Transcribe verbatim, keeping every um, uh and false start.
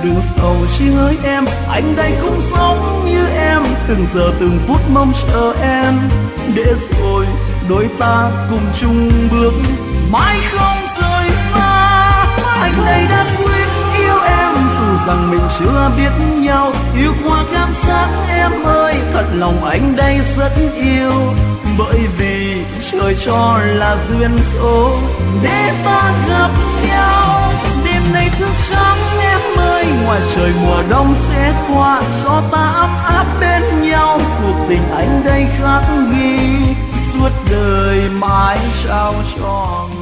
đừng sầu chi ơi em, anh đây cũng sống như em, từng giờ từng phút mong chờ em, để rồi đôi ta cùng chung bước mãi không rời xa. Anh đây đã quyết yêu em dù rằng mình chưa biết nhau, yêu qua cảm giác em ơi, thật lòng anh đây rất yêu, bởi vì trời cho là duyên số để ta gặp nhau. Đêm nay thức trắng em ơi, ngoài trời mùa đông sẽ qua, cho ta ấm áp bên nhau, cuộc tình anh đây khắc ghi suốt đời mãi trao cho.